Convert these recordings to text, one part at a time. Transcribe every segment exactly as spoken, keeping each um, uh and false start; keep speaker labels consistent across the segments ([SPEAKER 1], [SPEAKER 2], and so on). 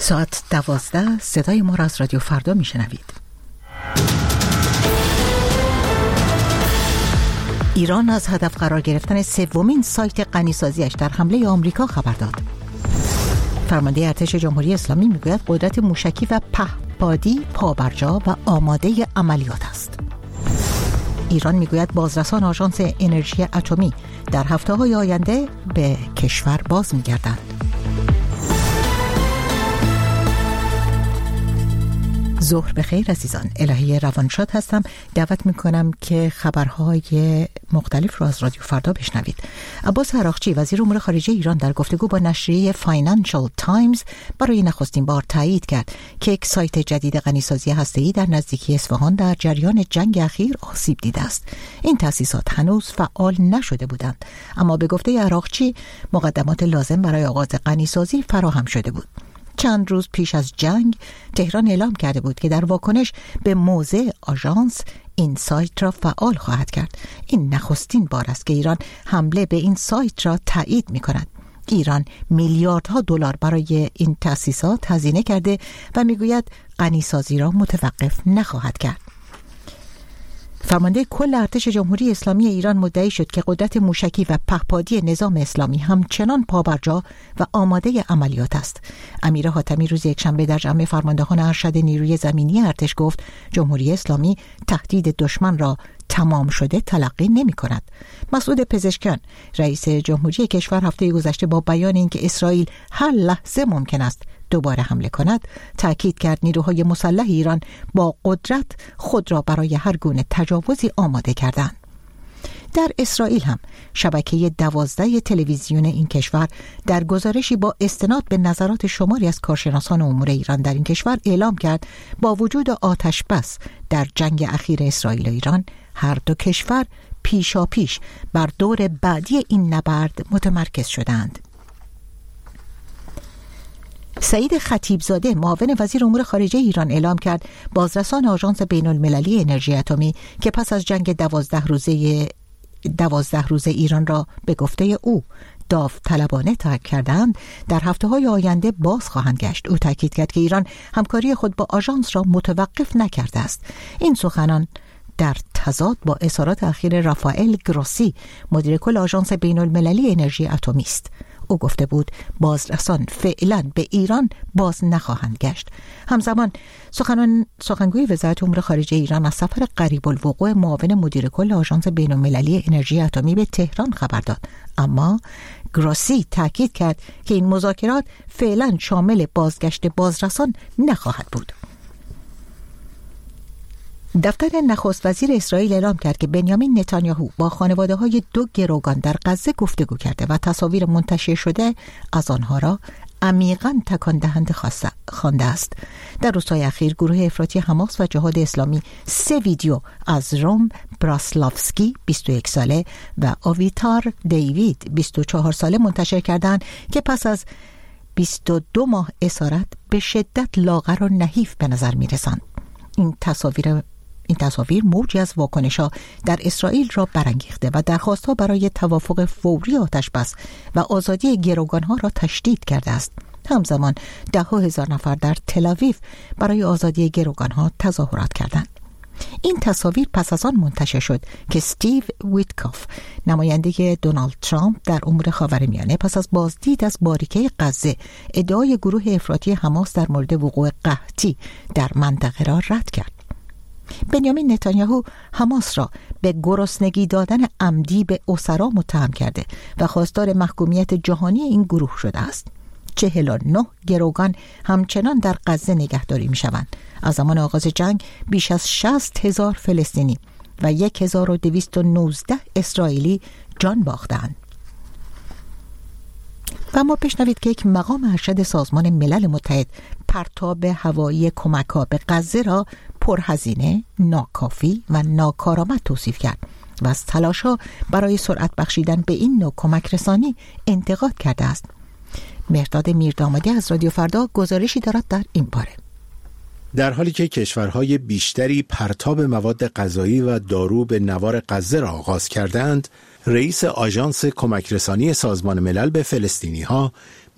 [SPEAKER 1] ساعت دوازده، صدای ما را از رادیو فردا میشنوید. ایران از هدف قرار گرفتن سومین سایت غنیسازیش در حمله آمریکا خبر داد. فرمانده ارتش جمهوری اسلامی میگوید قدرت موشکی و پهپادی پابرجا و آماده عملیات است. ایران میگوید بازرسان آژانس انرژی اتمی در هفته‌های آینده به کشور باز میگردند. ظهر بخیر عزیزان، الهی روانشاد هستم. دعوت میکنم که خبرهای مختلف را از رادیو فردا بشنوید. عباس عراقچی وزیر امور خارجه ایران در گفتگو با نشریه فاینانشال تایمز برای نخستین بار تایید کرد که یک سایت جدید غنیسازی هسته‌ای در نزدیکی اصفهان در جریان جنگ اخیر آسیب دیده است. این تأسیسات هنوز فعال نشده بودند، اما به گفته عراقچی مقدمات لازم برای آغاز غنیسازی فراهم شده بود. چند روز پیش از جنگ تهران اعلام کرده بود که در واکنش به موضع آژانس این سایت را فعال خواهد کرد. این نخستین بار است که ایران حمله به این سایت را تایید می کند. ایران میلیاردها دلار برای این تأسیسات هزینه کرده و می گوید غنیسازی را متوقف نخواهد کرد. فرمانده کل ارتش جمهوری اسلامی ایران مدعی شد که قدرت موشکی و پهپادی نظام اسلامی همچنان پابرجا و آماده عملیات است. امیر حاتمی روز یکشنبه در جمع فرماندهان ارشد نیروی زمینی ارتش گفت جمهوری اسلامی تهدید دشمن را تمام شده تلقی نمی کند. مسعود پزشکیان رئیس جمهوری کشور هفته گذشته با بیان اینکه اسرائیل هر لحظه ممکن است دوباره حمله کند تأکید کرد نیروهای مسلح ایران با قدرت خود را برای هر گونه تجاوزی آماده کردند. در اسرائیل هم شبکه دوازده تلویزیون این کشور در گزارشی با استناد به نظرات شماری از کارشناسان امور ایران در این کشور اعلام کرد با وجود آتش بس در جنگ اخیر اسرائیل و ایران هر دو کشور پیشا پیش بر دور بعدی این نبرد متمرکز شدند. سعید خطیبزاده معاون وزیر امور خارجه ایران اعلام کرد بازرسان آژانس بین المللی انرژی اتمی که پس از جنگ دوازده روزه دوازده روزه ایران را به گفته او داوطلبانه ترک کردند در هفته‌های آینده باز خواهند گشت. او تاکید کرد که ایران همکاری خود با آژانس را متوقف نکرده است. این سخنان در تضاد با اظهارات اخیر رافائل گروسی مدیر کل آژانس بین المللی انرژی اتمی است. او گفته بود بازرسان فعلا به ایران باز نخواهند گشت. همزمان سخنان سخنگوی وزارت امور خارجه ایران از سفر قریب الوقوع معاون مدیر کل آژانس بین المللی انرژی اتمی به تهران خبر داد، اما گروسی تاکید کرد که این مذاکرات فعلا شامل بازگشت بازرسان نخواهد بود. دفتر نخست وزیر اسرائیل اعلام کرد که بنیامین نتانیاهو با خانواده‌های دو گروگان در غزه گفتگو کرده و تصاویر منتشر شده از آنها را عمیقاً تکان دهنده خوانده است. در روزهای اخیر گروه افراطی حماس و جهاد اسلامی سه ویدیو از روم براسلافسکی بیست و یک ساله و آویتار دیوید بیست و چهار ساله منتشر کردند که پس از بیست و دو ماه اسارت به شدت لاغر و نحیف به نظر می‌رسند. این تصاویر این تصاویر موجی از واکنش‌ها در اسرائیل را برانگیخته و درخواست‌ها برای توافق فوری آتش‌بس و آزادی گروگان‌ها را تشدید کرده است. همزمان ده ها هزار نفر در تل‌آویو برای آزادی گروگان‌ها تظاهرات کردند. این تصاویر پس از آن منتشر شد که استیو ویتکاف نماینده دونالد ترامپ در امور خاورمیانه پس از بازدید از باریکه غزه ادعای گروه افراطی حماس در مورد وقوع قحطی در منطقه را رد کرد. بنیامین نتانیاهو حماس را به گرسنگی دادن عمدی به اسرا متهم کرده و خواستار محکومیت جهانی این گروه شده است. چهل و نه گروگان همچنان در غزه نگهداری می شوند. از زمان آغاز جنگ بیش از شصت هزار فلسطینی و هزار و دویست و نوزده اسرائیلی جان باختند. و ما بشنوید که یک مقام ارشد سازمان ملل متحد پرتاب هوایی کمک‌ها به غزه را پرهزینه، ناکافی و ناکارآمد توصیف کرد و از تلاش‌ها برای سرعت بخشیدن به این نوع کمک رسانی انتقاد کرده است. مهرداد میردامادی از رادیو فردا گزارشی دارد در این باره.
[SPEAKER 2] در حالی که کشورهای بیشتری پرتاب مواد غذایی و دارو به نوار غزه را آغاز کردند، رئیس آژانس کمک رسانی سازمان ملل به فلسطینی‌ها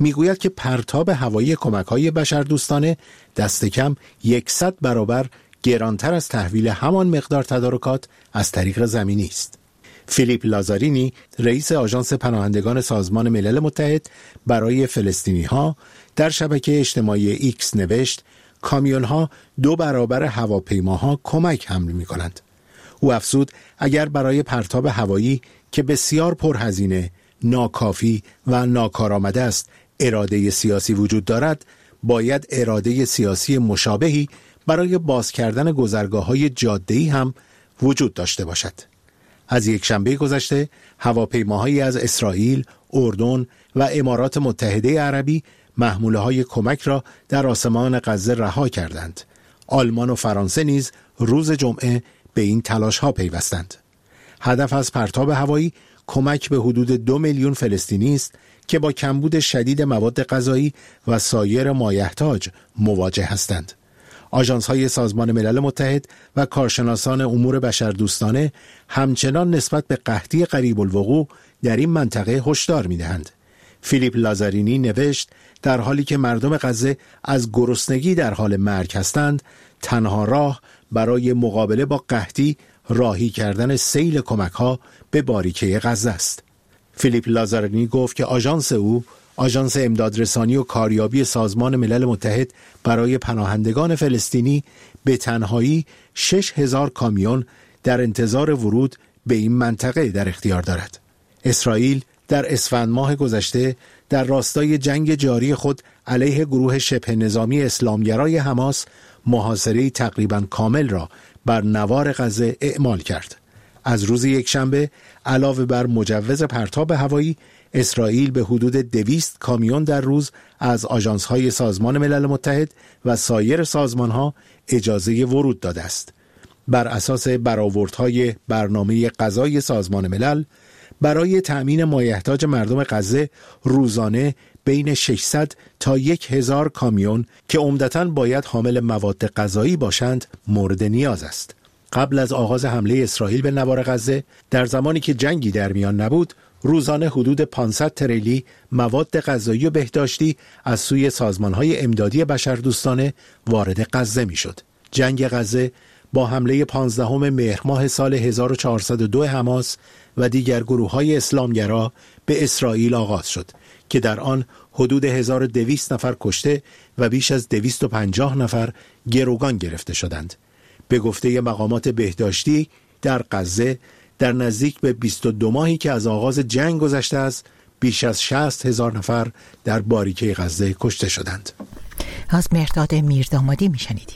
[SPEAKER 2] میگوید که پرتاب هوایی کمک‌های بشردوستانه دست کم صد برابر گرانتر از تحویل همان مقدار تدارکات از طریق زمینی است. فیلیپ لازارینی، رئیس آژانس پناهندگان سازمان ملل متحد برای فلسطینی‌ها، در شبکه اجتماعی ایکس نوشت کامیون‌ها دو برابر هواپیماها کمک حمل می‌کنند. او افزود اگر برای پرتاب هوایی که بسیار پرهزینه، ناکافی و ناکارآمد است اراده سیاسی وجود دارد، باید اراده سیاسی مشابهی برای باز کردن گذرگاه‌های جاده‌ای هم وجود داشته باشد. از یک شنبه گذشته هواپیماهایی از اسرائیل، اردن و امارات متحده عربی محموله‌های کمک را در آسمان غزه رها کردند. آلمان و فرانسه نیز روز جمعه به این تلاش‌ها پیوستند. هدف از پرتاب هوایی کمک به حدود دو میلیون فلسطینی است که با کمبود شدید مواد غذایی و سایر مایحتاج مواجه هستند. آژانس‌های سازمان ملل متحد و کارشناسان امور بشردوستانه همچنان نسبت به قحطی قریب الوقوع در این منطقه هشدار می‌دهند. فیلیپ لازارینی نوشت در حالی که مردم غزه از گرسنگی در حال مرگ هستند، تنها راه برای مقابله با قحطی راهی کردن سیل کمک‌ها به باریکه غزه است. فیلیپ لازارینی گفت که آژانس او، آژانس امدادرسانی و کاریابی سازمان ملل متحد برای پناهندگان فلسطینی، به تنهایی شش هزار کامیون در انتظار ورود به این منطقه در اختیار دارد. اسرائیل در اسفند ماه گذشته در راستای جنگ جاری خود علیه گروه شبه نظامی اسلامگرای حماس محاصره تقریباً کامل را بر نوار غزه اعمال کرد. از روز یکشنبه علاوه بر مجوز پرتاب هوایی، اسرائیل به حدود دویست کامیون در روز از آژانس‌های سازمان ملل متحد و سایر سازمان‌ها اجازه ورود داده است. بر اساس برآوردهای برنامه غذای سازمان ملل برای تأمین مایحتاج مردم غزه روزانه بین ششصد تا هزار کامیون که عمدتاً باید حامل مواد غذایی باشند مورد نیاز است. قبل از آغاز حمله اسرائیل به نوار غزه، در زمانی که جنگی در میان نبود، روزانه حدود پانصد تریلی مواد غذایی و بهداشتی از سوی سازمان‌های امدادی بشردوستانه وارد غزه می‌شد. جنگ غزه با حمله پانزدهم مهر ماه سال هزار و چهارصد و دو حماس و دیگر گروه‌های اسلامگرا به اسرائیل آغاز شد که در آن حدود هزار و دویست نفر کشته و بیش از دویست و پنجاه نفر گروگان گرفته شدند. به گفته مقامات بهداشتی در غزه، در نزدیک به بیست و دو ماهی که از آغاز جنگ گذشته است، بیش از شصت هزار نفر در باریکه غزه کشته شدند.
[SPEAKER 1] از مهرداد میردامادی میشنیدیم.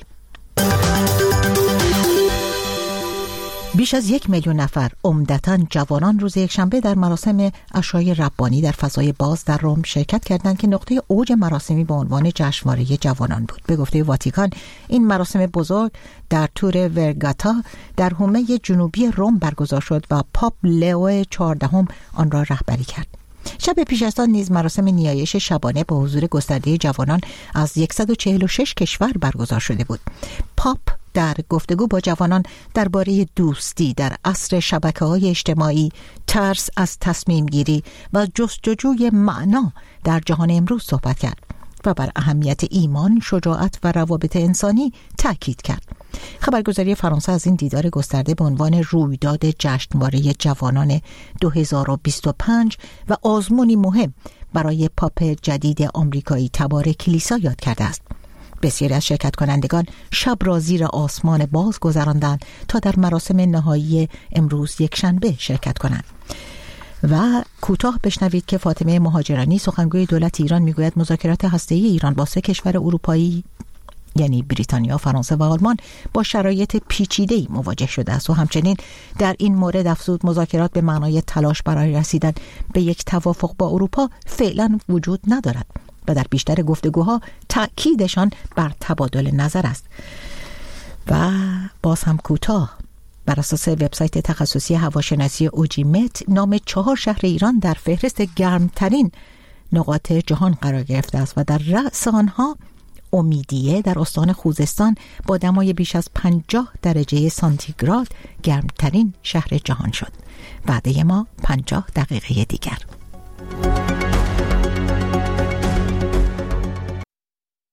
[SPEAKER 1] بیش از یک میلیون نفر عمدتاً جوانان روز یکشنبه در مراسم عشای ربانی در فضای باز در روم شرکت کردند که نقطه اوج مراسمی به عنوان جشنواره جوانان بود. به گفته واتیکان این مراسم بزرگ در تور ورگاتا در حومه جنوبی روم برگزار شد و پاپ لئو چهاردهم آن را رهبری کرد. شب پیش از آن نیز مراسم نیایش شبانه با حضور گسترده جوانان از صد و چهل و شش کشور برگزار شده بود. پاپ در گفتگو با جوانان درباره دوستی در عصر شبکه‌های اجتماعی، ترس از تصمیم گیری و جستجوی معنا در جهان امروز صحبت کرد و بر اهمیت ایمان، شجاعت و روابط انسانی تاکید کرد. خبرگزاری فرانسه از این دیدار گسترده به عنوان رویداد جشنواره جوانان دو هزار و بیست و پنج و آزمونی مهم برای پاپ جدید آمریکایی تبار کلیسا یاد کرده است. بسیاری از شرکت کنندگان شب را زیر آسمان باز گذراندند تا در مراسم نهایی امروز یکشنبه شرکت کنند. و کوتاه بشنوید که فاطمه مهاجرانی سخنگوی دولت ایران میگوید مذاکرات هسته‌ای ایران با سه کشور اروپایی یعنی بریتانیا، فرانسه و آلمان با شرایط پیچیده‌ای مواجه شده است و همچنین در این مورد افزود مذاکرات به معنای تلاش برای رسیدن به یک توافق با اروپا فعلا وجود ندارد و در بیشتر گفتگوها تأکیدشان بر تبادل نظر است. و باز هم کوتاه، بر اساس وبسایت تخصصی هواشناسی اوجیمت نام چهار شهر ایران در فهرست گرمترین نقاط جهان قرار گرفته است و در رأس آنها امیدیه در استان خوزستان با دمای بیش از پنجاه درجه سانتیگراد گرمترین شهر جهان شد. وعده ما پنجاه دقیقه دیگر.